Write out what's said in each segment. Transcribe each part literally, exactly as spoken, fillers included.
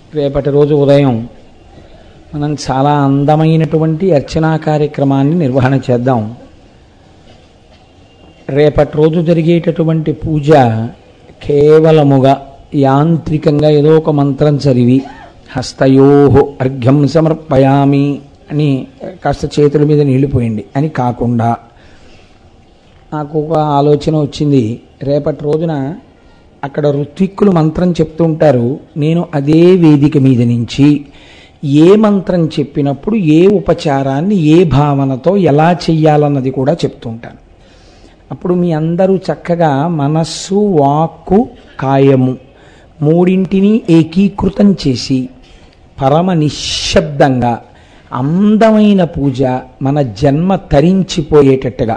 రేపటి రోజు ఉదయం మనం చాలా అందమైనటువంటి అర్చనా కార్యక్రమాన్ని నిర్వహణ చేద్దాం. రేపటి రోజు జరిగేటటువంటి పూజ కేవలముగా యాంత్రికంగా ఏదో ఒక మంత్రం చదివి హస్తయోహో అర్ఘ్యం సమర్పయామి అని కాస్త చేతుల మీద నీళ్లిపోయింది అని కాకుండా నాకు ఒక ఆలోచన వచ్చింది. రేపటి రోజున అక్కడ ఋత్విక్కులు మంత్రం చెప్తూ ఉంటారు. నేను అదే వేదిక మీద నుంచి ఏ మంత్రం చెప్పినప్పుడు ఏ ఉపచారాన్ని ఏ భావనతో ఎలా చెయ్యాలన్నది కూడా చెప్తూ ఉంటాను. అప్పుడు మీ అందరూ చక్కగా మనస్సు, వాక్కు, కాయము మూడింటిని ఏకీకృతం చేసి పరమ నిశ్శబ్దంగా అందమైన పూజ మన జన్మ తరించిపోయేటట్టుగా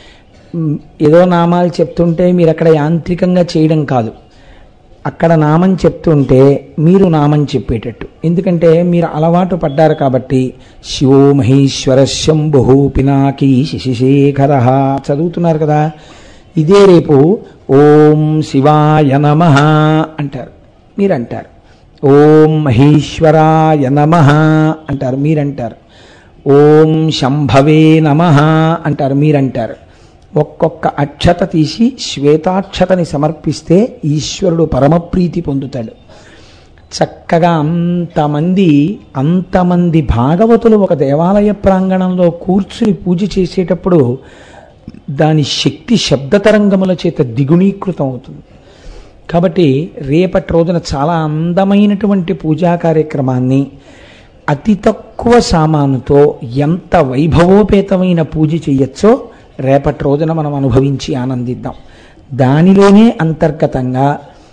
ఏదో నామాలు చెప్తుంటే మీరు అక్కడ యాంత్రికంగా చేయడం కాదు, అక్కడ నామం చెప్తుంటే మీరు నామం చెప్పేటట్టు. ఎందుకంటే మీరు అలవాటు పడ్డారు కాబట్టి శివో మహేశ్వర శంభు పినాకీ శశిశేఖర చదువుతున్నారు కదా. ఇదే రేపు ఓం శివాయ నమః అంటారు, మీరు అంటారు. ఓం మహేశ్వరాయ నమః అంటారు, మీరంటారు. ఓం శంభవే నమః అంటారు, మీరంటారు. ఒక్కొక్క అక్షత తీసి శ్వేతాక్షతని సమర్పిస్తే ఈశ్వరుడు పరమప్రీతి పొందుతాడు. చక్కగా అంతమంది అంతమంది భాగవతులు ఒక దేవాలయ ప్రాంగణంలో కూర్చుని పూజ చేసేటప్పుడు దాని శక్తి శబ్దతరంగముల చేత దిగుణీకృతం అవుతుంది. కాబట్టి రేపటి రోజున చాలా అందమైనటువంటి పూజా కార్యక్రమాన్ని అతి తక్కువ సామానుతో ఎంత వైభవోపేతమైన పూజ చెయ్యొచ్చో రేపటి రోజున మనం అనుభవించి ఆనందిద్దాం. దానిలోనే అంతర్గతంగా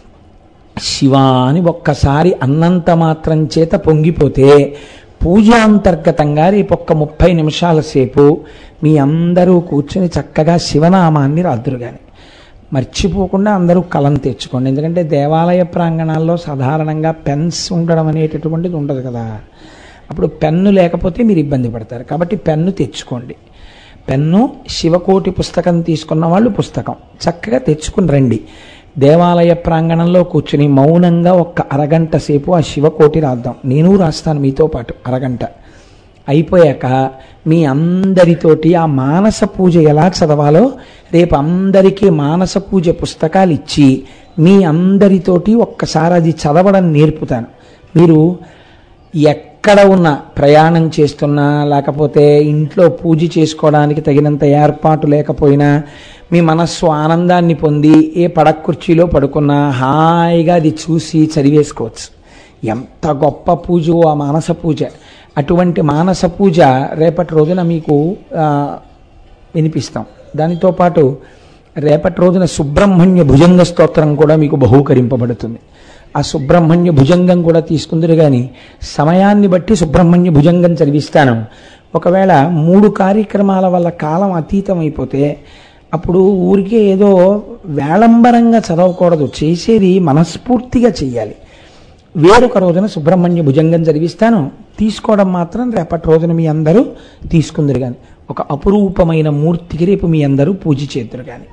శివా అని ఒక్కసారి అన్నంత మాత్రం చేత పొంగిపోతే పూజ అంతర్గతంగా రేపు ఒక్క ముప్పై నిమిషాల సేపు మీ అందరూ కూర్చుని చక్కగా శివనామాన్ని రాద్దురు. కానీ మర్చిపోకుండా అందరూ కలం తెచ్చుకోండి. ఎందుకంటే దేవాలయ ప్రాంగణాల్లో సాధారణంగా పెన్స్ ఉండడం అనేటటువంటిది ఉండదు కదా. అప్పుడు పెన్ను లేకపోతే మీరు ఇబ్బంది పడతారు. కాబట్టి పెన్ను తెచ్చుకోండి. పెన్ను, శివకోటి పుస్తకం తీసుకున్న వాళ్ళు పుస్తకం చక్కగా తెచ్చుకుని రండి. దేవాలయ ప్రాంగణంలో కూర్చుని మౌనంగా ఒక్క అరగంట సేపు ఆ శివకోటి రాద్దాం. నేను రాస్తాను మీతో పాటు అరగంట. అయిపోయాక మీ అందరితోటి ఆ మానస పూజ ఎలా చదవాలో రేపు అందరికీ మానస పూజ పుస్తకాలు ఇచ్చి మీ అందరితోటి ఒక్కసారి అది చదవడం నేర్పుతాను. మీరు ఎక్కడ ఉన్నా, ప్రయాణం చేస్తున్నా, లేకపోతే ఇంట్లో పూజ చేసుకోవడానికి తగినంత ఏర్పాటు లేకపోయినా మీ మనస్సు ఆనందాన్ని పొంది ఏ పడక్కుర్చీలో పడుకున్నా హాయిగా అది చూసి చదివేసుకోవచ్చు. ఎంత గొప్ప పూజ ఆ మానస పూజ. అటువంటి మానస పూజ రేపటి రోజున మీకు వినిపిస్తాం. దానితో పాటు రేపటి రోజున సుబ్రహ్మణ్య భుజంగ స్తోత్రం కూడా మీకు బహూకరింపబడుతుంది. ఆ సుబ్రహ్మణ్య భుజంగం కూడా తీసుకుందరు. కానీ సమయాన్ని బట్టి సుబ్రహ్మణ్య భుజంగం చదివిస్తాను. ఒకవేళ మూడు కార్యక్రమాల వల్ల కాలం అతీతం అయిపోతే అప్పుడు ఊరికే ఏదో వేళంబరంగా చదవకూడదు, చేసేది మనస్ఫూర్తిగా చెయ్యాలి. వేరొక రోజున సుబ్రహ్మణ్య భుజంగం చదివిస్తాను. తీసుకోవడం మాత్రం రేపటి రోజున మీ అందరూ తీసుకుందరు. కానీ ఒక అపురూపమైన మూర్తికి రేపు మీ అందరూ పూజ చేద్దరు. కానీ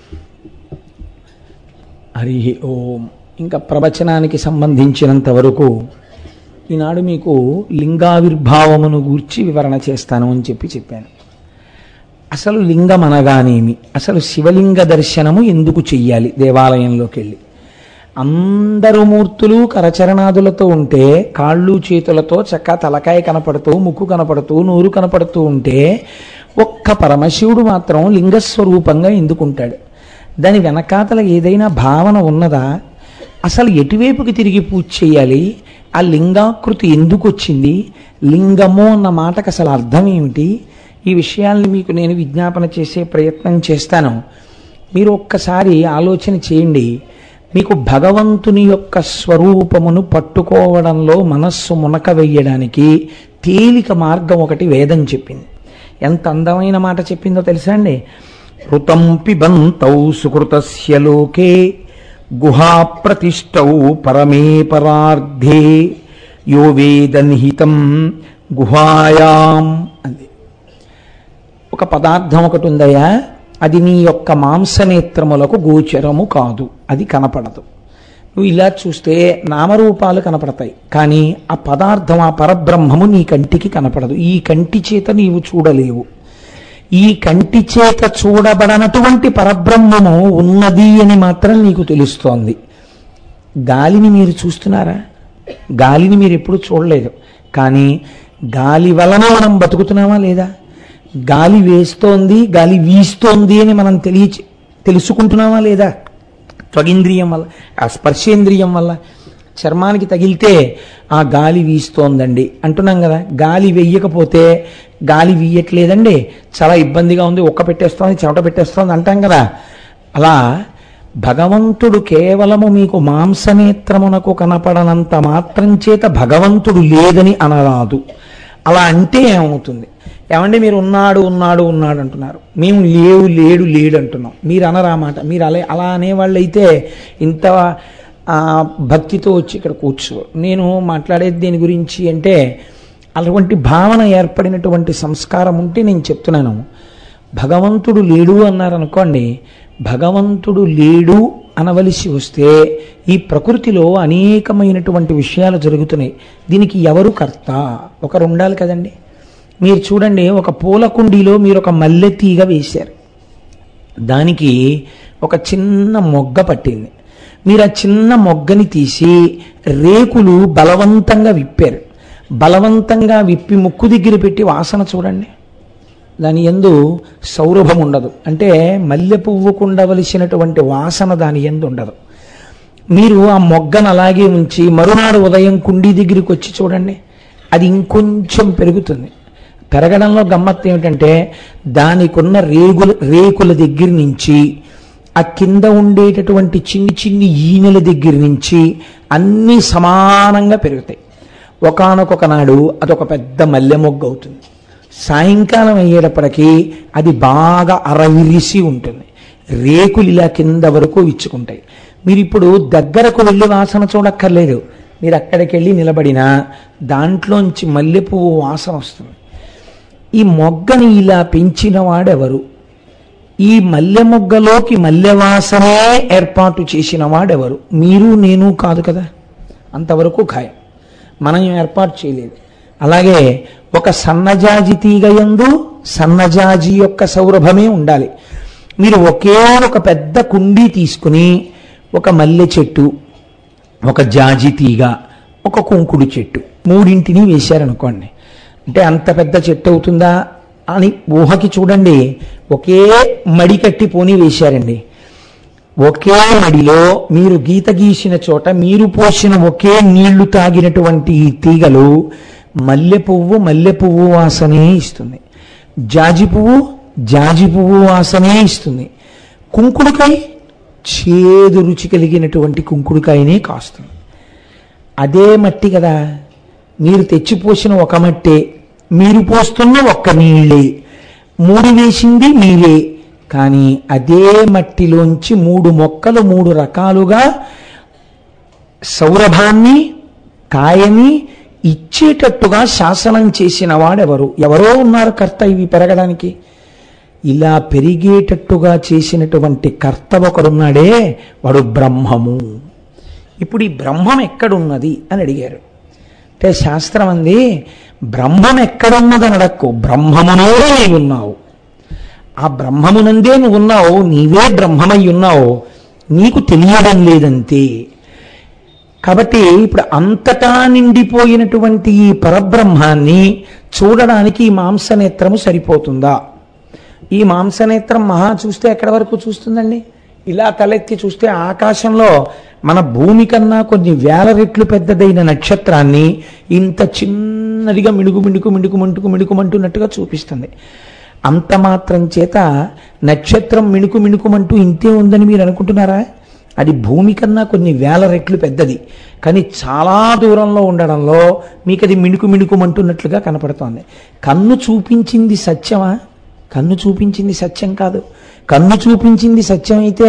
హరి ఓం. ఇంకా ప్రవచనానికి సంబంధించినంత వరకు ఈనాడు మీకు లింగావిర్భావమును గూర్చి వివరణ చేస్తాను అని చెప్పి చెప్పాను. అసలు లింగం అనగానేమి, అసలు శివలింగ దర్శనము ఎందుకు చెయ్యాలి? దేవాలయంలోకి వెళ్ళి అందరూ మూర్తులు కరచరణాదులతో ఉంటే, కాళ్ళు చేతులతో చక్క తలకాయ కనపడుతూ, ముక్కు కనపడుతూ, నూరు కనపడుతూ ఉంటే ఒక్క పరమశివుడు మాత్రం లింగస్వరూపంగా ఎందుకుంటాడు? దాని వెనకాతల ఏదైనా భావన ఉన్నదా? అసలు ఎటువైపుకి తిరిగి పూజ చేయాలి? ఆ లింగాకృతి ఎందుకు వచ్చింది? లింగము అన్న మాటకు అసలు అర్థం ఏమిటి? ఈ విషయాల్ని మీకు నేను విజ్ఞాపన చేసే ప్రయత్నం చేస్తాను. మీరు ఒక్కసారి ఆలోచన చేయండి. మీకు భగవంతుని యొక్క స్వరూపమును పట్టుకోవడంలో మనస్సు మునక వెయ్యడానికి తేలిక మార్గం ఒకటి వేదం చెప్పింది. ఎంత అందమైన మాట చెప్పిందో తెలుసా అండి? ఋతం పిబంతౌ సుకృతస్య లోకే గుహాప్రతిష్టౌ పరమే పరార్ధే యో వేద నిహితం గుహాయాం అంది. ఒక పదార్థం ఒకటి ఉందయ్యా, అది నీ యొక్క మాంసనేత్రములకు గోచరము కాదు, అది కనపడదు. నువ్వు ఇలా చూస్తే నామరూపాలు కనపడతాయి, కానీ ఆ పదార్థం ఆ పరబ్రహ్మము నీ కంటికి కనపడదు. ఈ కంటి చేత నీవు చూడలేవు. ఈ కంటి చేత చూడబడనటువంటి పరబ్రహ్మము ఉన్నది అని మాత్రం నీకు తెలుస్తోంది. గాలిని మీరు చూస్తున్నారా? గాలిని మీరు ఎప్పుడు చూడలేదు, కానీ గాలి వలన మనం బతుకుతున్నామా లేదా? గాలి వేస్తోంది, గాలి వీస్తోంది అని మనం తెలియ తెలుసుకుంటున్నామా లేదా? త్వగింద్రియం వల్ల, ఆ స్పర్శేంద్రియం వల్ల. చర్మానికి తగిలితే ఆ గాలి వీస్తోందండి అంటున్నాం కదా. గాలి వెయ్యకపోతే గాలి వీయట్లేదండి, చాలా ఇబ్బందిగా ఉంది, ఒక్క పెట్టేస్తోంది, చెమట పెట్టేస్తోంది అంటాం కదా. అలా భగవంతుడు కేవలము మీకు మాంసనేత్రమునకు కనపడనంత మాత్రం చేత భగవంతుడు లేదని అనరాదు. అలా అంటే ఏమవుతుంది? ఏమంటే మీరు ఉన్నాడు ఉన్నాడు ఉన్నాడు అంటున్నారు, మేము లేవు లేడు లేడు అంటున్నాం. మీరు అనరా మాట. మీరు అలా అలా అనేవాళ్ళు అయితే ఇంత భక్తితో వచ్చి ఇక్కడ కూర్చో. నేను మాట్లాడేది దేని గురించి అంటే, అటువంటి భావన ఏర్పడినటువంటి సంస్కారం ఉంటే నేను చెప్తున్నాను. భగవంతుడు లేడు అన్నారనుకోండి, భగవంతుడు లేడు అనవలసి వస్తే ఈ ప్రకృతిలో అనేకమైనటువంటి విషయాలు జరుగుతున్నాయి. దీనికి ఎవరు కర్త? ఒకరు ఉండాలి కదండి. మీరు చూడండి, ఒక పూల కుండీలో మీరు ఒక మల్లె తీగ వేశారు, దానికి ఒక చిన్న మొగ్గ పట్టింది. మీరు ఆ చిన్న మొగ్గని తీసి రేకులు బలవంతంగా విప్పారు. బలవంతంగా విప్పి ముక్కు దగ్గర పెట్టి వాసన చూడండి, దాని యందు సౌరభం ఉండదు. అంటే మల్లె పువ్వుకు ఉండవలసినటువంటి వాసన దాని యందు ఉండదు. మీరు ఆ మొగ్గను అలాగే ఉంచి మరునాడు ఉదయం కుండీ దగ్గరికి వచ్చి చూడండి, అది ఇంకొంచెం పెరుగుతుంది. పెరగడంలో గమ్మత్తు ఏమిటంటే, దానికున్న రేగుల రేకుల దగ్గర నుంచి ఆ కింద ఉండేటటువంటి చిన్ని చిన్ని ఈనెల దగ్గర నుంచి అన్నీ సమానంగా పెరుగుతాయి. ఒకానొక నాడు అదొక పెద్ద మల్లె మొగ్గ అవుతుంది. సాయంకాలం అయ్యేటప్పటికీ అది బాగా అరవిరిసి ఉంటుంది. రేకులు ఇలా కింద వరకు విచ్చుకుంటాయి. మీరు ఇప్పుడు దగ్గరకు వెళ్ళి వాసన చూడక్కర్లేదు, మీరు అక్కడికి వెళ్ళి నిలబడినా దాంట్లోంచి మల్లెపువ్వు వాసన వస్తుంది. ఈ మొగ్గని ఇలా పెంచిన వాడెవరు? ఈ మల్లె మొగ్గలోకి మల్లె వాసనే ఏర్పాటు చేసిన వాడెవరు? మీరు నేను కాదు కదా, అంతవరకు ఖాయం. మనం ఏర్పాటు చేయలేదు. అలాగే ఒక సన్నజాజి తీగ యందు సన్నజాజి యొక్క సౌరభమే ఉండాలి. మీరు ఒకే ఒక పెద్ద కుండీ తీసుకుని ఒక మల్లె చెట్టు, ఒక జాజి తీగ, ఒక కుంకుడు చెట్టు మూడింటిని వేశారనుకోండి, అంటే అంత పెద్ద చెట్టు అవుతుందా అని ఊహకి చూడండి. ఒకే మడి కట్టి పోనీ వేశారండి. ఒకే మడిలో మీరు గీత గీసిన చోట మీరు పోసిన ఒకే నీళ్లు తాగినటువంటి ఈ తీగలు మల్లె పువ్వు మల్లె పువ్వు వాసనే ఇస్తుంది, జాజి పువ్వు జాజి పువ్వు వాసనే ఇస్తుంది, కుంకుడుకాయ చేదు రుచి కలిగినటువంటి కుంకుడుకాయనే కాస్తుంది. అదే మట్టి కదా, మీరు తెచ్చిపోసిన ఒక మట్టే, మీరు పోస్తున్న ఒక్క నీళ్ళే, మూడు వేసింది మీరే, కానీ అదే మట్టిలోంచి మూడు మొక్కలు మూడు రకాలుగా సౌరభాన్ని కాయని ఇచ్చేటట్టుగా శాసనం చేసిన వాడెవరు? ఎవరో ఉన్నారు కర్త ఇవి పెరగడానికి. ఇలా పెరిగేటట్టుగా చేసినటువంటి కర్త ఒకడున్నాడే, వాడు బ్రహ్మము. ఇప్పుడు ఈ బ్రహ్మం ఎక్కడున్నది అని అడిగారు. అంటే శాస్త్రం అంది, బ్రహ్మం ఎక్కడున్నదని అడక్కు, బ్రహ్మమునే నీవు ఉన్నావు. ఆ బ్రహ్మమునందే నువ్వు ఉన్నావు, నీవే బ్రహ్మమై ఉన్నావు, నీకు తెలియడం లేదంతే. కాబట్టి ఇప్పుడు అంతటా నిండిపోయినటువంటి ఈ పరబ్రహ్మాన్ని చూడడానికి ఈ మాంసనేత్రము సరిపోతుందా? ఈ మాంసనేత్రం మహా చూస్తే ఎక్కడి వరకు చూస్తుందండి? ఇలా తలెత్తి చూస్తే ఆకాశంలో మన భూమి కన్నా కొన్ని వేల రెట్లు పెద్దదైన నక్షత్రాన్ని ఇంత చిన్నదిగా మిడుగు మిడుకు మిడుకు మంటుకు మిడుకుమంటున్నట్టుగా చూపిస్తుంది. అంత మాత్రం చేత నక్షత్రం మిణుకు మిణుకుమంటూ ఇంతే ఉందని మీరు అనుకుంటున్నారా? అది భూమి కన్నా కొన్ని వేల రెట్లు పెద్దది, కానీ చాలా దూరంలో ఉండడంలో మీకు అది మిణుకు మిణుకుమంటున్నట్లుగా కనపడుతోంది. కన్ను చూపించింది సత్యమా? కన్ను చూపించింది సత్యం కాదు. కన్ను చూపించింది సత్యం అయితే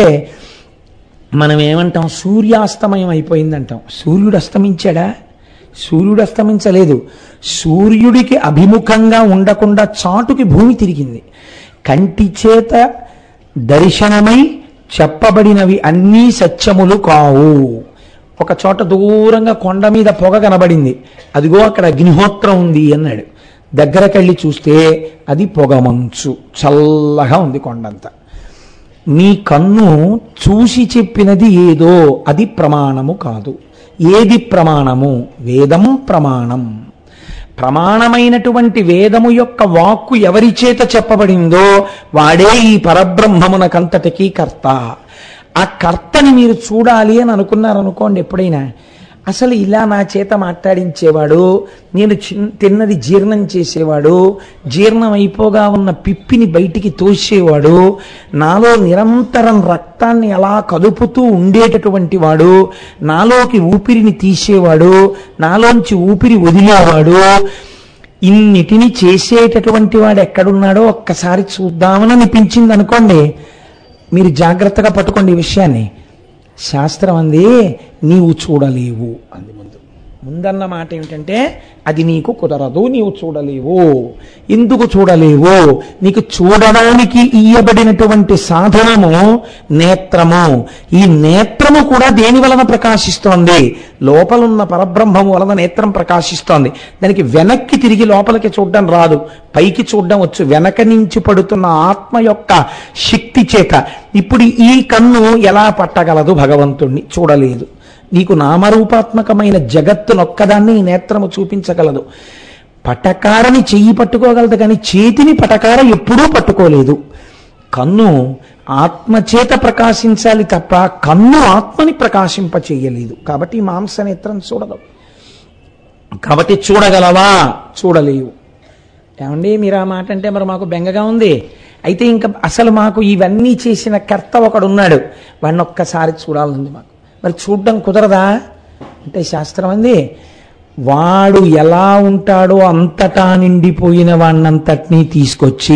మనం ఏమంటాం? సూర్యాస్తమయం అయిపోయిందంటాం. సూర్యుడు అస్తమించాడా? సూర్యుడు అస్తమించలేదు. సూర్యుడికి అభిముఖంగా ఉండకుండా చాటుకి భూమి తిరిగింది. కంటి చేత దర్శనమై చెప్పబడినవి అన్నీ సత్యములు కావు. ఒక చోట దూరంగా కొండ మీద పొగ కనబడింది. అదిగో అక్కడ అగ్నిహోత్రం ఉంది అన్నాడు. దగ్గరకెళ్ళి చూస్తే అది పొగమంచు, చల్లగా ఉంది కొండంతా. మీ కన్ను చూసి చెప్పినది ఏదో అది ప్రమాణము కాదు. ఏది ప్రమాణము? వేదం ప్రమాణం. ప్రమాణమైనటువంటి వేదము యొక్క వాక్కు ఎవరి చేత చెప్పబడిందో వాడే ఈ పరబ్రహ్మమునకంతటికీ కర్త. ఆ కర్తని మీరు చూడాలి అని అనుకున్నారనుకోండి, ఎప్పుడైనా అసలు ఇలా నా చేత మాట్లాడించేవాడు, నేను తిన్నది జీర్ణం చేసేవాడు, జీర్ణం అయిపోగా ఉన్న పిప్పిని బయటికి తోసేవాడు, నాలో నిరంతరం రక్తాన్ని అలా కదుపుతూ ఉండేటటువంటి వాడు, నాలోకి ఊపిరిని తీసేవాడు, నాలోంచి ఊపిరి వదిలేవాడు, ఇన్నిటిని చేసేటటువంటి వాడు ఎక్కడున్నాడో ఒక్కసారి చూద్దామని అనిపించింది అనుకోండి. మీరు జాగ్రత్తగా పట్టుకోండి ఈ విషయాన్ని. శాస్త్రం అంది నీవు చూడలేవు అంది. ముందు ముందన్న మాట ఏమిటంటే అది నీకు కుదరదు, నీవు చూడలేవు. ఎందుకు చూడలేవు? నీకు చూడడానికి ఇయ్యబడినటువంటి సాధనము నేత్రము. ఈ నేత్రము కూడా దేని వలన ప్రకాశిస్తోంది? లోపలున్న పరబ్రహ్మము వలన నేత్రం ప్రకాశిస్తోంది. దానికి వెనక్కి తిరిగి లోపలికి చూడడం రాదు, పైకి చూడడం వచ్చు, వెనక నుంచి పడుతున్న ఆత్మ యొక్క శక్తి చేత. ఇప్పుడు ఈ కన్ను ఎలా పట్టగలదు భగవంతుణ్ణి? చూడలేదు. నీకు నామరూపాత్మకమైన జగత్తునొక్కదాన్ని ఈ నేత్రము చూపించగలదు. పటకారని చెయ్యి పట్టుకోగలదు కానీ చేతిని పటకార ఎప్పుడూ పట్టుకోలేదు. కన్ను ఆత్మచేత ప్రకాశించాలి తప్ప కన్ను ఆత్మని ప్రకాశింప చెయ్యలేదు. కాబట్టి మాంస నేత్రం చూడదు. కాబట్టి చూడగలవా? చూడలేవు. ఏమండి మీరు ఆ మాట అంటే మరి మాకు బెంగగా ఉంది. అయితే ఇంకా అసలు మాకు ఇవన్నీ చేసిన కర్త ఒకడున్నాడు, వాడిని ఒక్కసారి చూడాలంది మాకు. మరి చూడడం కుదరదా అంటే శాస్త్రం అంది వాడు ఎలా ఉంటాడో అంతటా నిండిపోయిన వాణ్ణంతటినీ తీసుకొచ్చి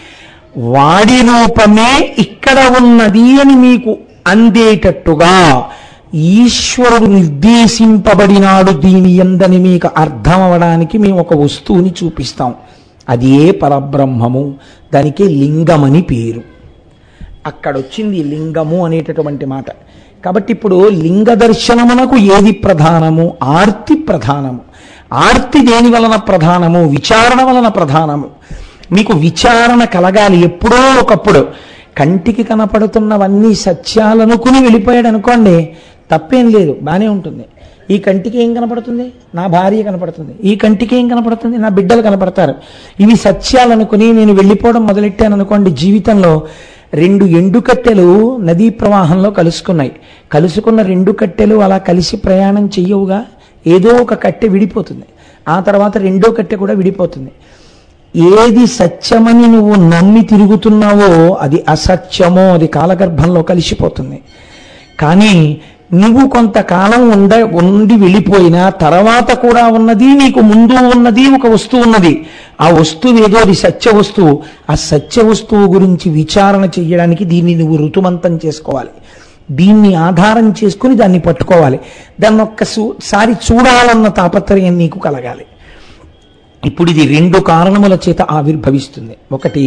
వాడి రూపమే ఇక్కడ ఉన్నది అని మీకు అందేటట్టుగా ఈశ్వరుడు నిర్దేశింపబడినాడు దీని యందని మీకు అర్థం అవడానికి మేము ఒక వస్తువుని చూపిస్తాం. అది ఏ పరబ్రహ్మము, దానికి లింగమని పేరు. అక్కడొచ్చింది లింగము అనేటటువంటి మాట. కాబట్టి ఇప్పుడు లింగ దర్శనమునకు ఏది ప్రధానము? ఆర్తి ప్రధానము. ఆర్తి దేని వలన ప్రధానము? విచారణ వలన ప్రధానము. మీకు విచారణ కలగాలి ఎప్పుడో ఒకప్పుడు. కంటికి కనపడుతున్నవన్నీ సత్యాలనుకుని వెళ్ళిపోయాడు అనుకోండి, తప్పేం లేదు, బానే ఉంటుంది. ఈ కంటికి ఏం కనపడుతుంది? నా భార్య కనపడుతుంది. ఈ కంటికి ఏం కనపడుతుంది? నా బిడ్డలు కనపడతారు. ఇవి సత్యాలనుకుని నేను వెళ్ళిపోవడం మొదలెట్టాను అనుకోండి, జీవితంలో రెండు ఎండు కట్టెలు నదీ ప్రవాహంలో కలుసుకున్నాయి. కలుసుకున్న రెండు కట్టెలు అలా కలిసి ప్రయాణం చెయ్యవుగా, ఏదో ఒక కట్టె విడిపోతుంది, ఆ తర్వాత రెండో కట్టె కూడా విడిపోతుంది. ఏది సత్యమని నువ్వు నమ్మి తిరుగుతున్నావో అది అసత్యమో అది కాలగర్భంలో కలిసిపోతుంది. కానీ నువ్వు కొంతకాలం ఉండ ఉండి వెళ్ళిపోయినా తర్వాత కూడా ఉన్నది, నీకు ముందు ఉన్నది ఒక వస్తువు ఉన్నది. ఆ వస్తువు ఏదో అది సత్య వస్తువు. ఆ సత్య వస్తువు గురించి విచారణ చెయ్యడానికి దీన్ని నువ్వు ఋతుమంతం చేసుకోవాలి. దీన్ని ఆధారం చేసుకుని దాన్ని పట్టుకోవాలి. దాన్ని ఒక్కసారి చూడాలన్న తాపత్రయం నీకు కలగాలి. ఇప్పుడు ఇది రెండు కారణముల చేత ఆవిర్భవిస్తుంది. ఒకటి,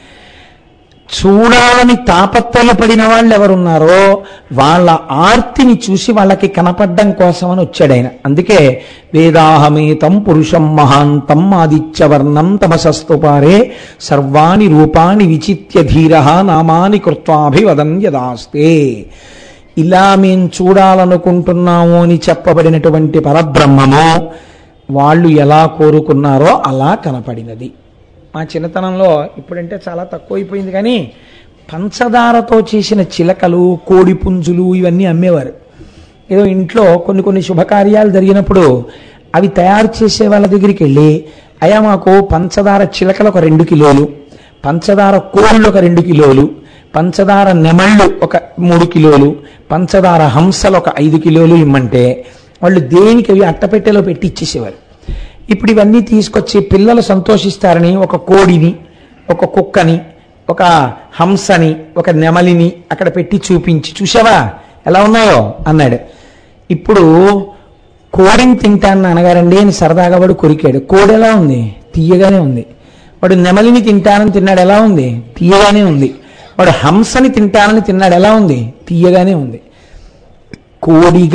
చూడాలని తాపత్రయపడిన వాళ్ళు ఎవరున్నారో వాళ్ళ ఆర్తిని చూసి వాళ్ళకి కనపడ్డం కోసమని వచ్చాడు ఆయన. అందుకే వేదాహమేతం పురుషం మహాంతం ఆదిత్యవర్ణం తమసస్తుపారే సర్వాణి రూపాణి విచిత్య ధీర నామాని కృత్వాభివదం యదాస్తే. ఇలా మేం చూడాలనుకుంటున్నాము అని చెప్పబడినటువంటి పరబ్రహ్మము వాళ్ళు ఎలా కోరుకున్నారో అలా కనపడినది. మా చిన్నతనంలో, ఇప్పుడంటే చాలా తక్కువైపోయింది కానీ, పంచదారతో చేసిన చిలకలు, కోడి పుంజులు ఇవన్నీ అమ్మేవారు. ఏదో ఇంట్లో కొన్ని కొన్ని శుభకార్యాలు జరిగినప్పుడు అవి తయారు చేసే వాళ్ళ దగ్గరికి వెళ్ళి, అయ్యా మాకు పంచదార చిలకలు ఒక రెండు కిలోలు, పంచదార కోళ్ళు ఒక రెండు కిలోలు, పంచదార నెమళ్ళు ఒక మూడు కిలోలు, పంచదార హంసలు ఒక ఐదు కిలోలు ఇమ్మంటే వాళ్ళు దేనికి అవి అట్టపెట్టెలో పెట్టి ఇచ్చేసేవారు. ఇప్పుడు ఇవన్నీ తీసుకొచ్చి పిల్లలు సంతోషిస్తారని ఒక కోడిని, ఒక కుక్కని, ఒక హంసని, ఒక నెమలిని అక్కడ పెట్టి చూపించి, చూసావా ఎలా ఉన్నాయో అన్నాడు. ఇప్పుడు కోడిని తింటాను అనగారండి అని సరదాగా వాడు కొరికాడు. కోడి ఎలా ఉంది? తీయగానే ఉంది. వాడు నెమలిని తింటానని తిన్నాడు, ఎలా ఉంది? తీయగానే ఉంది. వాడు హంసని తింటానని తిన్నాడు, ఎలా ఉంది? తీయగానే ఉంది. కోడిగా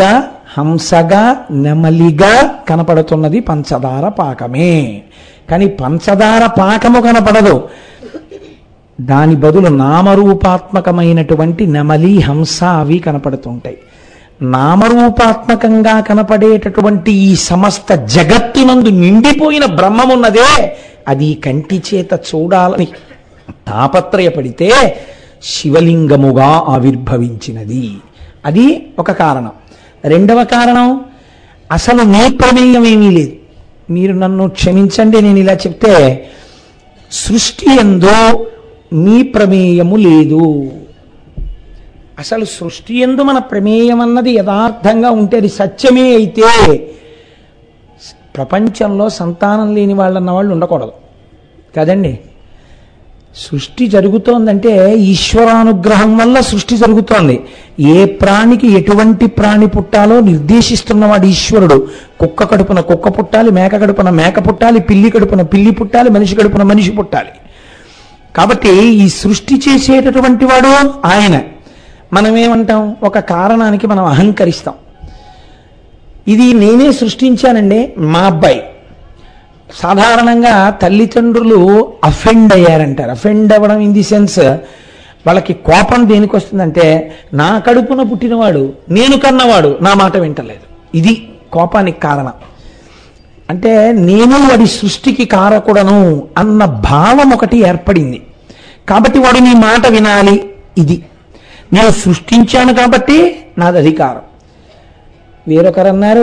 హంసగా నెమలిగా కనపడుతున్నది పంచదార పాకమే. కానీ పంచదార పాకము కనపడదు, దాని బదులు నామరూపాత్మకమైనటువంటి నెమలి హంస అవి కనపడుతుంటాయి. నామరూపాత్మకంగా కనపడేటటువంటి ఈ సమస్త జగత్తునందు నిండిపోయిన బ్రహ్మమున్నదే, అది కంటి చేత చూడాలని తాపత్రయపడితే శివలింగముగా ఆవిర్భవించినది. అది ఒక కారణం. రెండవ కారణం, అసలు నీ ప్రమేయం ఏమీ లేదు. మీరు నన్ను క్షమించండి నేను ఇలా చెప్తే, సృష్టి యందు మీ ప్రమేయము లేదు. అసలు సృష్టి యందు మన ప్రమేయం అన్నది యథార్థంగా ఉంటే, అది సత్యమే అయితే ప్రపంచంలో సంతానం లేని వాళ్ళు అన్న వాళ్ళు ఉండకూడదు కదండి. సృష్టి జరుగుతోందంటే ఈశ్వరానుగ్రహం వల్ల సృష్టి జరుగుతోంది. ఏ ప్రాణికి ఎటువంటి ప్రాణి పుట్టాలో నిర్దేశిస్తున్నవాడు ఈశ్వరుడు. కుక్క కడుపున కుక్క పుట్టాలి, మేక కడుపున మేక పుట్టాలి, పిల్లి కడుపున పిల్లి పుట్టాలి, మనిషి కడుపున మనిషి పుట్టాలి. కాబట్టి ఈ సృష్టి చేసేటటువంటి వాడు ఆయన. మనమేమంటాం, ఒక కారణానికి మనం అహంకరిస్తాం. ఇది నేనే సృష్టించానండి మా అబ్బాయి. సాధారణంగా తల్లిదండ్రులు అఫెండ్ అయ్యారంటారు. అఫెండ్ అవ్వడం ఇన్ ది సెన్స్, వాళ్ళకి కోపం దేనికి వస్తుందంటే, నా కడుపున పుట్టినవాడు, నేను కన్నవాడు నా మాట వింటలేదు. ఇది కోపానికి కారణం. అంటే నేను వాడి సృష్టికి కారకుడను అన్న భావం ఒకటి ఏర్పడింది. కాబట్టి వాడు నీ మాట వినాలి. ఇది నేను సృష్టించాను కాబట్టి నాది అధికారం. వేరొకరన్నారు,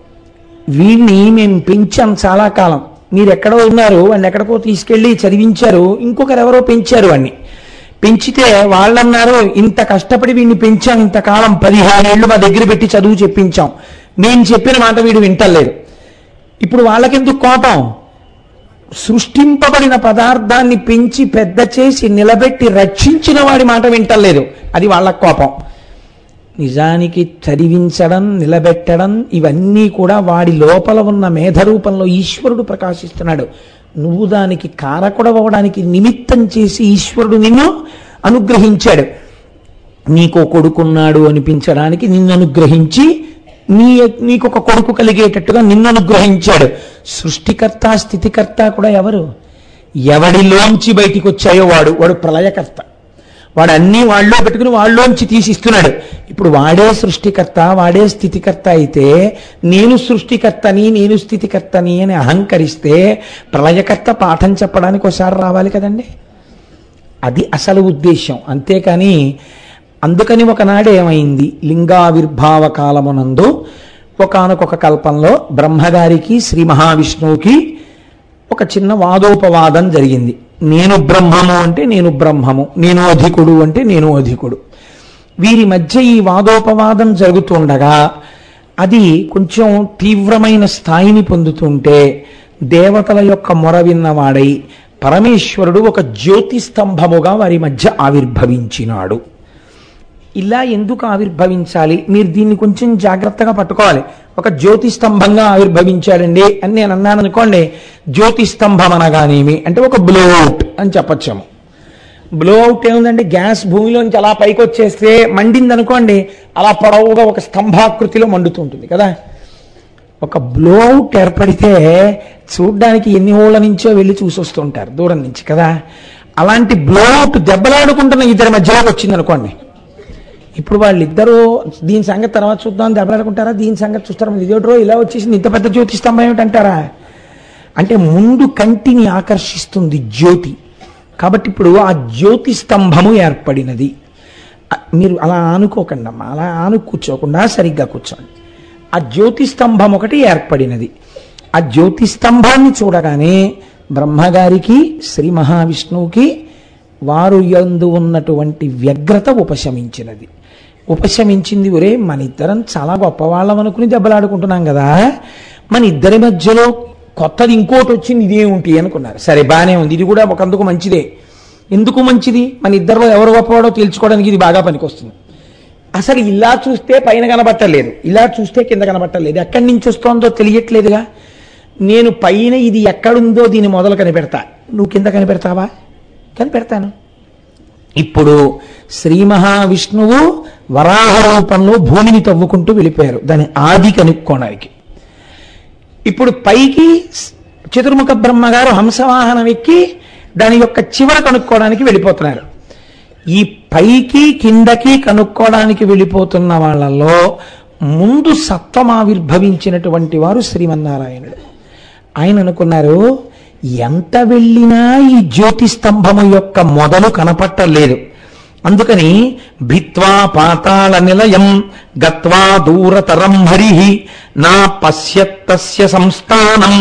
వీడిని మేము పెంచాం చాలా కాలం, మీరు ఎక్కడో ఉన్నారు, వాడిని ఎక్కడికో తీసుకెళ్ళి చదివించారు, ఇంకొకరు ఎవరో పెంచారు వాడిని. పెంచితే వాళ్ళన్నారు, ఇంత కష్టపడి వీడిని పెంచాం, ఇంతకాలం పదిహేనేళ్లు మా దగ్గర పెట్టి చదువు చెప్పించాం, మేము చెప్పిన మాట వీడు వింటలేదు. ఇప్పుడు వాళ్ళకెందుకు కోపం? సృష్టింపబడిన పదార్థాన్ని పెంచి పెద్ద చేసి నిలబెట్టి రక్షించిన వాడి మాట వింటలేదు, అది వాళ్ళ కోపం. నిజానికి చదివించడం, నిలబెట్టడం ఇవన్నీ కూడా వాడి లోపల ఉన్న మేధరూపంలో ఈశ్వరుడు ప్రకాశిస్తున్నాడు. నువ్వు దానికి కారకుడవడానికి నిమిత్తం చేసి ఈశ్వరుడు నిన్ను అనుగ్రహించాడు. నీకో కొడుకున్నాడు అనిపించడానికి నిన్ను అనుగ్రహించి నీ నీకు ఒక కొడుకు కలిగేటట్టుగా నిన్ను అనుగ్రహించాడు. సృష్టికర్త స్థితికర్త కూడా ఎవరు? ఎవడిలోంచి బయటికి వచ్చాయో వాడు వాడు ప్రళయకర్త. వాడు అన్నీ వాళ్ళలో పెట్టుకుని వాళ్ళలోంచి తీసిస్తున్నాడు. ఇప్పుడు వాడే సృష్టికర్త, వాడే స్థితికర్త అయితే నేను సృష్టికర్తని నేను స్థితికర్తని అని అహంకరిస్తే ప్రళయకర్త పాఠం చెప్పడానికి ఒకసారి రావాలి కదండి. అది అసలు ఉద్దేశం. అంతేకాని అందుకని ఒకనాడు ఏమైంది, లింగావిర్భావ కాలమునందు ఒకానొక కల్పంలో బ్రహ్మగారికి శ్రీ మహావిష్ణువుకి ఒక చిన్న వాదోపవాదం జరిగింది. నేను బ్రహ్మము అంటే నేను బ్రహ్మము, నేను అధికుడు అంటే నేను అధికుడు. వీరి మధ్య ఈ వాదోపవాదం జరుగుతుండగా అది కొంచెం తీవ్రమైన స్థాయిని పొందుతుంటే దేవతల యొక్క మొర విన్నవాడై పరమేశ్వరుడు ఒక జ్యోతి స్తంభముగా వారి మధ్య ఆవిర్భవించినాడు. ఇలా ఎందుకు ఆవిర్భవించాలి, మీరు దీన్ని కొంచెం జాగ్రత్తగా పట్టుకోవాలి. ఒక జ్యోతి స్తంభంగా ఆవిర్భవించాడండి అని నేను అన్నాను అనుకోండి, జ్యోతి స్తంభం అనగానేమి అంటే ఒక బ్లోఅవుట్ అని చెప్పచ్చాము. బ్లోఅవుట్ ఏముందండి, గ్యాస్ భూమిలోంచి అలా పైకి వచ్చేస్తే మండింది అనుకోండి, అలా పొడవుగా ఒక స్తంభాకృతిలో మండుతుంటుంది కదా. ఒక బ్లోఅవుట్ ఏర్పడితే చూడ్డానికి ఎన్ని ఊళ్ళ నుంచో వెళ్ళి చూసి వస్తుంటారు దూరం నుంచి కదా. అలాంటి బ్లోఅవుట్ దెబ్బలాడుకుంటున్న ఇద్దరి మధ్యలోకి వచ్చింది అనుకోండి, ఇప్పుడు వాళ్ళిద్దరూ దీని సంగతి తర్వాత చూద్దాం దెబ్బలాడుకుంటారా, దీని సంగతి చూస్తారా, ఇదేటో ఇలా వచ్చేసింది ఇంత పెద్ద జ్యోతి స్తంభం ఏమిటంటారా. అంటే ముందు కంటిని ఆకర్షిస్తుంది జ్యోతి. కాబట్టి ఇప్పుడు ఆ జ్యోతి స్తంభము ఏర్పడినది. మీరు అలా ఆనుకోకండి అమ్మా, అలా ఆను కూర్చోకుండా సరిగ్గా కూర్చోండి. ఆ జ్యోతి స్తంభం ఒకటి ఏర్పడినది. ఆ జ్యోతి స్తంభాన్ని చూడగానే బ్రహ్మగారికి శ్రీ మహావిష్ణువుకి వారు యందు ఉన్నటువంటి వ్యగ్రత ఉపశమించినది. ఉపశమించింది, ఒరే మన ఇద్దరం చాలా గొప్పవాళ్ళం అనుకుని దెబ్బలాడుకుంటున్నాం కదా, మన ఇద్దరి మధ్యలో కొత్తది ఇంకోటి వచ్చింది ఇదేమిటి అనుకున్నారు. సరే బాగానే ఉంది, ఇది కూడా ఒకందుకు మంచిదే. ఎందుకు మంచిది, మన ఇద్దరిలో ఎవరు గొప్పవాడో తెలుసుకోవడానికి ఇది బాగా పనికొస్తుంది. అసలు ఇలా చూస్తే పైన కనబట్టలేదు, ఇలా చూస్తే కింద కనబట్టలేదు, ఎక్కడి నుంచి వస్తోందో తెలియట్లేదుగా. నేను పైన ఇది ఎక్కడుందో దీన్ని మొదలు కనిపెడతా, నువ్వు కింద కనిపెడతావా? కనిపెడతాను. ఇప్పుడు శ్రీ మహావిష్ణువు వరాహ రూపంలో భూమిని తవ్వుకుంటూ వెళ్ళిపోయారు దాని ఆది కనుక్కోవడానికి. ఇప్పుడు పైకి చతుర్ముఖ బ్రహ్మగారు హంసవాహనం ఎక్కి దాని యొక్క చివర కనుక్కోవడానికి వెళ్ళిపోతున్నారు. ఈ పైకి కిందకి కనుక్కోవడానికి వెళ్ళిపోతున్న వాళ్ళలో ముందు సత్వం ఆవిర్భవించినటువంటి వారు శ్రీమన్నారాయణుడు. ఆయన అనుకున్నారు, ఎంత వెళ్ళినా ఈ జ్యోతిస్తంభము యొక్క మొదలు కనపట్టలేదు. అందుకని భిత్వా పాతాళ నిలయం గత్వా దూరతరం హరిహి నా పశ్యత్తస్య సంస్థానం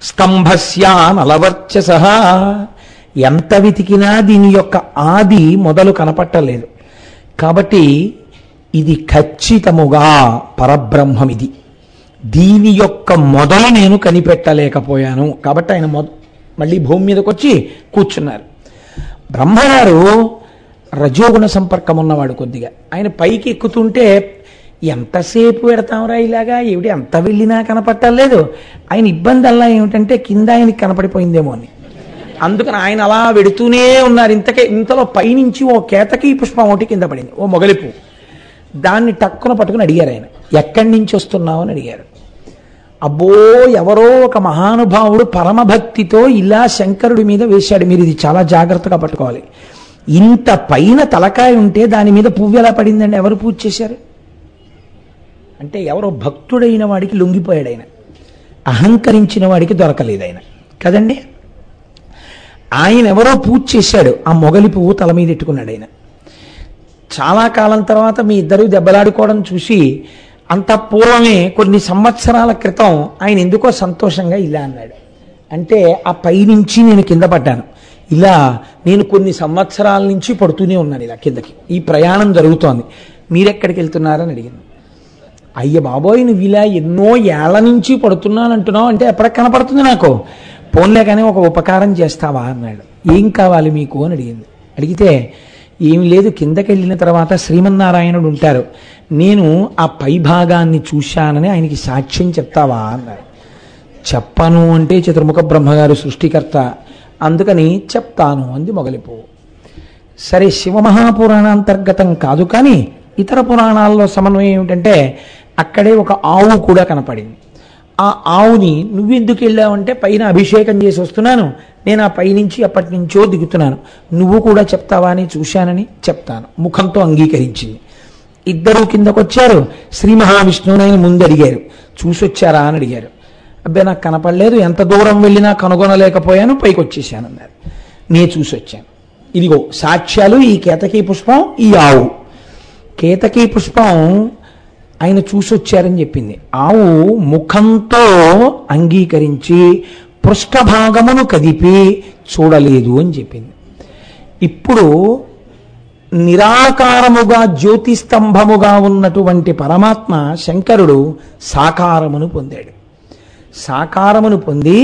స్తంభస్యానలవర్చసః. ఎంత వెతికినా దీని యొక్క ఆది మొదలు కనపట్టలేదు. కాబట్టి ఇది ఖచ్చితముగా పరబ్రహ్మం, ఇది దీని యొక్క మొదలు నేను కనిపెట్టలేకపోయాను. కాబట్టి ఆయన మొద మళ్ళీ భూమి మీదకి వచ్చి కూర్చున్నారు. బ్రహ్మగారు రజోగుణ సంపర్కం ఉన్నవాడు కొద్దిగా. ఆయన పైకి ఎక్కుతుంటే ఎంతసేపు పెడతాంరా ఇలాగా, ఏమిటి ఎంత వెళ్ళినా కనపట్టలేదు. ఆయన ఇబ్బంది అలా ఏమిటంటే కింద ఆయనకి కనపడిపోయిందేమో అని. అందుకని ఆయన అలా వెడుతూనే ఉన్నారు. ఇంతకే ఇంతలో పైనుంచి ఓ కేతకీ పుష్పం ఒకటి కింద పడింది, ఓ మొగలిపు. దాన్ని టక్కున పట్టుకుని అడిగారు ఆయన, ఎక్కడి నుంచి వస్తున్నావు అని అడిగారు. అబ్బో, ఎవరో ఒక మహానుభావుడు పరమభక్తితో ఇలా శంకరుడి మీద వేశాడు, మీరు ఇది చాలా జాగ్రత్తగా పట్టుకోవాలి. ఇంత పైన తలకాయ ఉంటే దాని మీద పువ్వు ఎలా పడిందండి, ఎవరు పూజ చేశారు అంటే ఎవరో భక్తుడైన వాడికి లొంగిపోయాడు ఆయన, అహంకరించిన వాడికి దొరకలేదు ఆయన కదండి. ఆయన ఎవరో పూజ చేశాడు, ఆ మొగలి పువ్వు తల మీద ఎట్టుకున్నాడు ఆయన. చాలా కాలం తర్వాత మీ ఇద్దరు దెబ్బలాడుకోవడం చూసి అంత పూర్వమే కొన్ని సంవత్సరాల క్రితం ఆయన ఎందుకో సంతోషంగా ఇలా అన్నాడు. అంటే ఆ పైనుంచి నేను కింద పడ్డాను, ఇలా నేను కొన్ని సంవత్సరాల నుంచి పడుతూనే ఉన్నాను ఇలా కిందకి, ఈ ప్రయాణం జరుగుతోంది, మీరెక్కడికి వెళ్తున్నారని అడిగింది. అయ్య బాబోయ్, నువ్వు ఇలా ఎన్నో ఏళ్ల నుంచి పడుతున్నానంటున్నావు అంటే ఎప్పటికి కనపడుతుంది నాకు, పోన్లే కానీ ఒక ఉపకారం చేస్తావా అన్నాడు. ఏం కావాలి మీకు అని అడిగింది. అడిగితే ఏమి లేదు, కిందకి వెళ్ళిన తర్వాత శ్రీమన్నారాయణుడు ఉంటారు, నేను ఆ పై భాగాన్ని చూశానని ఆయనకి సాక్ష్యం చెప్తావా అన్నారు. చెప్పను అంటే చతుర్ముఖ బ్రహ్మగారు సృష్టికర్త, అందుకని చెప్తాను అంది మొగలిపువ్వు. సరే, శివమహాపురాణాంతర్గతం కాదు కానీ ఇతర పురాణాల్లో సమన్వయం ఏమిటంటే అక్కడే ఒక ఆవు కూడా కనపడింది. ఆ ఆవుని నువ్వెందుకు వెళ్ళావంటే పైన అభిషేకం చేసి వస్తున్నాను, నేను ఆ పైనుంచి అప్పటి నుంచో దిగుతున్నాను, నువ్వు కూడా చెప్తావా అని చూశానని చెప్తాను ముఖంతో అంగీకరించింది. ఇద్దరూ కిందకు వచ్చారు. శ్రీ మహావిష్ణువుని ఆయన ముందు అడిగారు, చూసొచ్చారా అని అడిగారు. అబ్బాయి నాకు కనపడలేదు, ఎంత దూరం వెళ్ళినా కనుగొనలేకపోయాను, పైకి వచ్చేసాను అన్నారు. నేను చూసొచ్చాను, ఇదిగో సాక్ష్యాలు, ఈ కేతకీ పుష్పం, ఈ ఆవు. కేతకీ పుష్పం ఆయన చూసొచ్చారని చెప్పింది. ఆవు ముఖంతో అంగీకరించి పృష్ఠభాగమును కదిపి చూడలేదు అని చెప్పింది. ఇప్పుడు నిరాకారముగా జ్యోతిస్తంభముగా ఉన్నటువంటి పరమాత్మ శంకరుడు సాకారమును పొందాడు. సాకారమును పొంది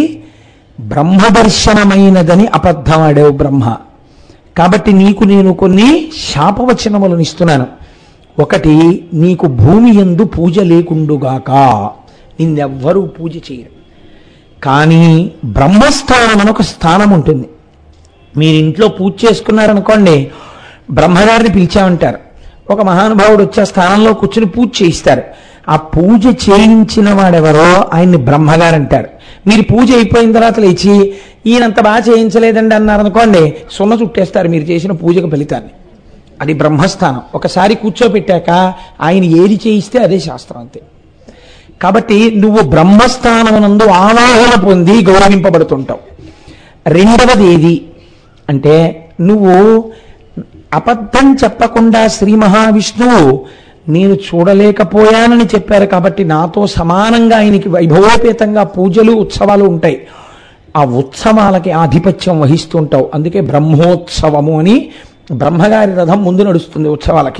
బ్రహ్మదర్శనమైనదని అబద్ధమాడావు బ్రహ్మ, కాబట్టి నీకు నేను కొన్ని శాపవచనములను ఇస్తున్నాను. ఒకటి, నీకు భూమి యందు పూజ లేకుండుగాక, నిన్నెవ్వరూ పూజ చేయరు. కానీ బ్రహ్మస్థానం అని ఒక స్థానం ఉంటుంది. మీరు ఇంట్లో పూజ చేసుకున్నారనుకోండి, బ్రహ్మగారిని పిలిచామంటారు, ఒక మహానుభావుడు వచ్చే స్థానంలో కూర్చుని పూజ చేయిస్తారు. ఆ పూజ చేయించిన వాడెవరో ఆయన్ని బ్రహ్మగారు అంటారు. మీరు పూజ అయిపోయిన తర్వాత లేచి ఈయనంత బాగా చేయించలేదండి అన్నారనుకోండి, సున్న చుట్టేస్తారు మీరు చేసిన పూజకు ఫలితాన్ని. అది బ్రహ్మస్థానం. ఒకసారి కూర్చోబెట్టాక ఆయన ఏది చేయిస్తే అదే శాస్త్రం, అంతే. కాబట్టి నువ్వు బ్రహ్మస్థానమునందు ఆవాహన పొంది గౌరవింపబడుతుంటావు. రెండవది ఏది అంటే, నువ్వు అబద్ధం చెప్పకుండా శ్రీ మహావిష్ణువు నేను చూడలేకపోయానని చెప్పారు కాబట్టి నాతో సమానంగా ఆయనకి వైభవోపేతంగా పూజలు ఉత్సవాలు ఉంటాయి. ఆ ఉత్సవాలకి ఆధిపత్యం వహిస్తుంటావు. అందుకే బ్రహ్మోత్సవము అని బ్రహ్మగారి రథం ముందు నడుస్తుంది ఉత్సవాలకి.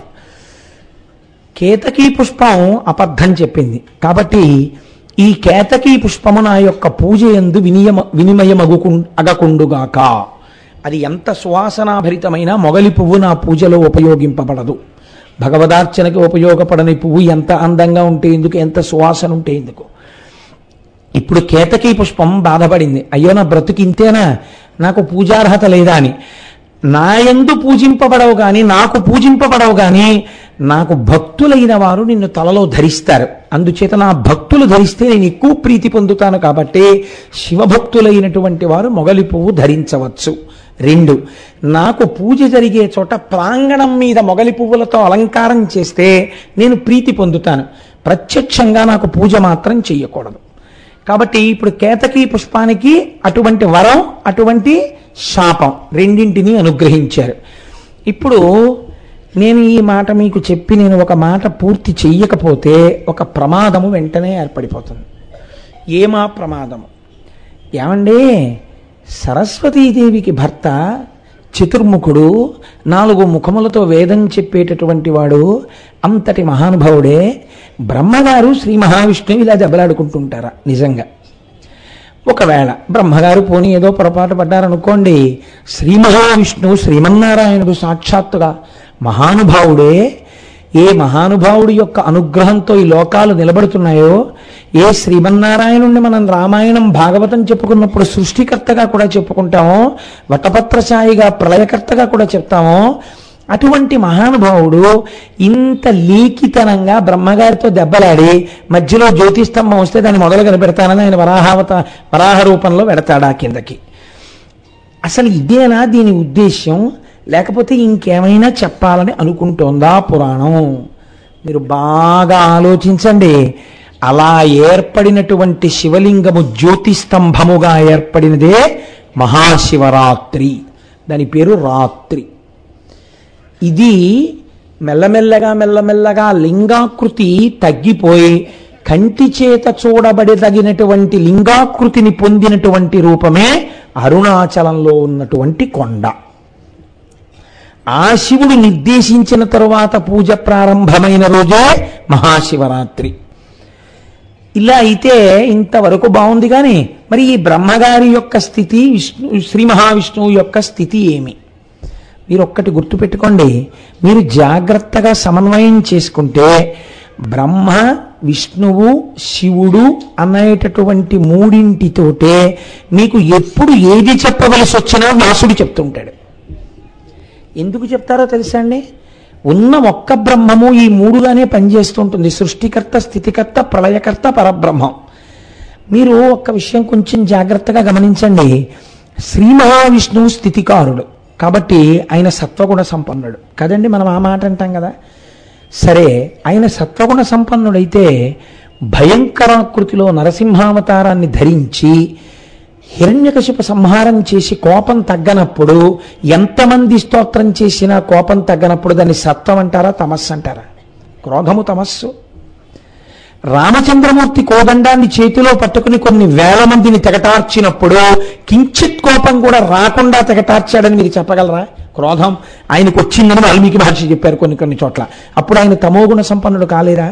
కేతకీ పుష్పం అబద్ధం చెప్పింది కాబట్టి ఈ కేతకీ పుష్పము నా యొక్క పూజ యందు వినియమ వినిమయమగు అగకుండుగాక. అది ఎంత సువాసనాభరితమైన మొగలి పువ్వు నా పూజలో ఉపయోగింపబడదు. భగవదార్చనకి ఉపయోగపడని పువ్వు ఎంత అందంగా ఉంటే ఎందుకు, ఎంత సువాసన ఉంటే ఎందుకు. ఇప్పుడు కేతకీ పుష్పం బాధపడింది, అయ్యో నా బ్రతుకు ఇంతేనా, నాకు పూజార్హత లేదా అని. నాయందు పూజింపబడవు గాని నాకు పూజింపబడవు గాని నాకు భక్తులైన వారు నిన్ను తలలో ధరిస్తారు. అందుచేత నా భక్తులు ధరిస్తే నేను ఎక్కువ ప్రీతి పొందుతాను కాబట్టి శివభక్తులైనటువంటి వారు మొగలి పువ్వు ధరించవచ్చు. రెండు, నాకు పూజ జరిగే చోట ప్రాంగణం మీద మొగలి పువ్వులతో అలంకారం చేస్తే నేను ప్రీతి పొందుతాను. ప్రత్యక్షంగా నాకు పూజ మాత్రం చెయ్యకూడదు. కాబట్టి ఇప్పుడు కేతకీ పుష్పానికి అటువంటి వరం, అటువంటి శాపం రెండింటినీ అనుగ్రహించారు. ఇప్పుడు నేను ఈ మాట మీకు చెప్పి నేను ఒక మాట పూర్తి చెయ్యకపోతే ఒక ప్రమాదము వెంటనే ఏర్పడిపోతుంది. ఏమా ప్రమాదము? ఏమండే, సరస్వతీదేవికి భర్త చతుర్ముఖుడు, నాలుగు ముఖములతో వేదం చెప్పేటటువంటి వాడు, అంతటి మహానుభావుడే. బ్రహ్మగారు శ్రీ మహావిష్ణువు ఇలా దెబ్బలాడుకుంటుంటారా? నిజంగా ఒకవేళ బ్రహ్మగారు పోనీ ఏదో పొరపాటు పడ్డారనుకోండి, శ్రీ మహావిష్ణువు శ్రీమన్నారాయణుడు సాక్షాత్తుగా మహానుభావుడే. ఏ మహానుభావుడి యొక్క అనుగ్రహంతో ఈ లోకాలు నిలబడుతున్నాయో, ఏ శ్రీమన్నారాయణుణ్ణి మనం రామాయణం భాగవతం చెప్పుకున్నప్పుడు సృష్టికర్తగా కూడా చెప్పుకుంటామో, వటపత్రశాయిగా ప్రళయకర్తగా కూడా చెప్తామో, అటువంటి మహానుభావుడు ఇంత లీకితనంగా బ్రహ్మగారితో దెబ్బలాడి మధ్యలో జ్యోతిస్తంభం వస్తే దాన్ని మొదలు కనిపెడతానని ఆయన వరాహావత వరాహ రూపంలో పెడతాడా కిందకి? అసలు ఇదేనా దీని ఉద్దేశ్యం? లేకపోతే ఇంకేమైనా చెప్పాలని అనుకుంటోందా పురాణం? మీరు బాగా ఆలోచించండి. అలా ఏర్పడినటువంటి శివలింగము జ్యోతిస్తంభముగా ఏర్పడినదే మహాశివరాత్రి. దాని పేరు రాత్రి. ఇది మెల్లమెల్లగా మెల్లమెల్లగా లింగాకృతి తగ్గిపోయి కంటి చేత చూడబడదగినటువంటి లింగాకృతిని పొందినటువంటి రూపమే అరుణాచలంలో ఉన్నటువంటి కొండ. ఆ శివుడు నిర్దేశించిన తరువాత పూజ ప్రారంభమైన రోజే మహాశివరాత్రి. ఇలా అయితే ఇంతవరకు బాగుంది. కానీ మరి ఈ బ్రహ్మగారి యొక్క స్థితి, విష్ణు శ్రీ మహావిష్ణువు యొక్క స్థితి ఏమి? మీరు ఒక్కటి గుర్తుపెట్టుకోండి. మీరు జాగ్రత్తగా సమన్వయం చేసుకుంటే బ్రహ్మ, విష్ణువు, శివుడు అనేటటువంటి మూడింటితోటే మీకు ఎప్పుడు ఏది చెప్పవలసి వచ్చినా వ్యాసుడు చెప్తుంటాడు. ఎందుకు చెప్తారో తెలుసా అండి? ఉన్న ఒక్క బ్రహ్మము ఈ మూడుగానే పనిచేస్తుంటుంది. సృష్టికర్త, స్థితికర్త, ప్రళయకర్త, పరబ్రహ్మం. మీరు ఒక్క విషయం కొంచెం జాగ్రత్తగా గమనించండి. శ్రీ మహావిష్ణువు స్థితికారుడు కాబట్టి ఆయన సత్వగుణ సంపన్నుడు కదండి. మనం ఆ మాట అంటాం కదా. సరే, ఆయన సత్వగుణ సంపన్నుడైతే భయంకరాకృతిలో నరసింహావతారాన్ని ధరించి హిరణ్యకశిప సంహారం చేసి కోపం తగ్గనప్పుడు ఎంతమంది స్తోత్రం చేసినా కోపం తగ్గనప్పుడు దాన్ని సత్వం అంటారా, తమస్సు అంటారా? క్రోధము తమస్సు. రామచంద్రమూర్తి కోదండాన్ని చేతిలో పట్టుకుని కొన్ని వేల మందిని తెగటార్చినప్పుడు కించిత్ కోపం కూడా రాకుండా తెగటార్చాడని మీరు చెప్పగలరా? క్రోధం ఆయనకు వచ్చిందని వాల్మీకి మహర్షి చెప్పారు కొన్ని కొన్ని చోట్ల. అప్పుడు ఆయన తమోగుణ సంపన్నుడు కాలేరా?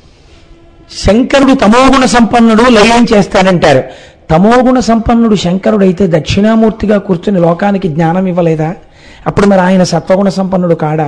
శంకరుడు తమోగుణ సంపన్నుడు, లయం చేస్తాడంటారు. తమోగుణ సంపన్నుడు శంకరుడైతే దక్షిణామూర్తిగా కూర్చుని లోకానికి జ్ఞానం ఇవ్వలేదా? అప్పుడు మరి ఆయన సత్వగుణ సంపన్నుడు కాడా?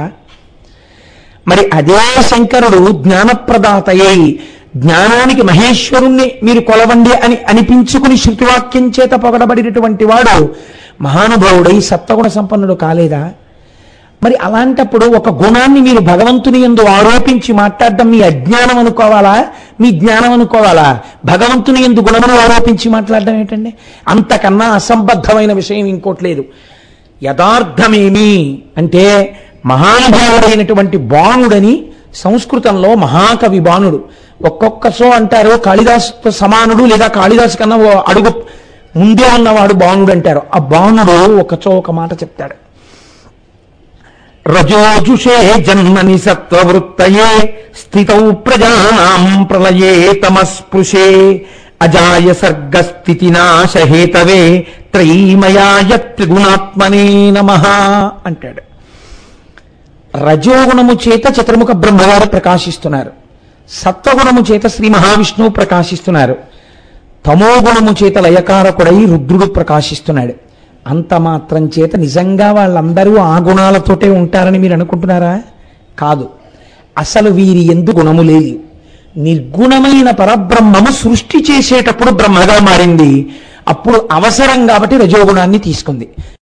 మరి అదే శంకరుడు జ్ఞానప్రదాతయ్యై జ్ఞానానికి మహేశ్వరుణ్ణి మీరు కొలవండి అని అనిపించుకుని శృతివాక్యం చేత పొగడబడినటువంటి వాడు మహానుభావుడై సత్వగుణ సంపన్నుడు కాలేదా? మరి అలాంటప్పుడు ఒక గుణాన్ని మీరు భగవంతుని యందు ఆరోపించి మాట్లాడడం మీ అజ్ఞానం అనుకోవాలా, మీ జ్ఞానం అనుకోవాలా? భగవంతుని యందు గుణమును ఆరోపించి మాట్లాడడం ఏంటండి? అంతకన్నా అసంబద్ధమైన విషయం ఇంకోటి లేదు. యథార్థమేమి అంటే మహానుభావుడైనటువంటి బాణుడని సంస్కృతంలో మహాకవి బాణుడు. ఒక్కొక్క సో అంటారు కాళిదాసు సమానుడు, లేదా కాళిదాసు కన్నా ఓ అడుగు ముందే ఉన్నవాడు బాణుడు అంటారు. ఆ బాణుడు ఒకచో ఒక మాట చెప్తాడు. రజోజుషే జన్మని సత్వవృత్తయే స్థితౌ ప్రజానాం ప్రళయే తమస్పృశే అజాయ సర్గస్థితి నాశహేతవే త్రైమయాయ త్రిగుణాత్మనే నమః అంటాడు. రజోగుణము చేత చతుర్ముఖ బ్రహ్మగారు ప్రకాశిస్తున్నారు. సత్వగుణము చేత శ్రీ మహావిష్ణువు ప్రకాశిస్తున్నారు. తమోగుణము చేత లయకారకుడై రుద్రుడు ప్రకాశిస్తున్నాడు. అంత మాత్రం చేత నిజంగా వాళ్ళందరూ ఆ గుణాలతోటే ఉంటారని మీరు అనుకుంటున్నారా? కాదు. అసలు వీరి ఎందు గుణము లేదు. నిర్గుణమైన పరబ్రహ్మము సృష్టి చేసేటప్పుడు బ్రహ్మగా మారింది. అప్పుడు అవసరం కాబట్టి రజోగుణాన్ని తీసుకుంది.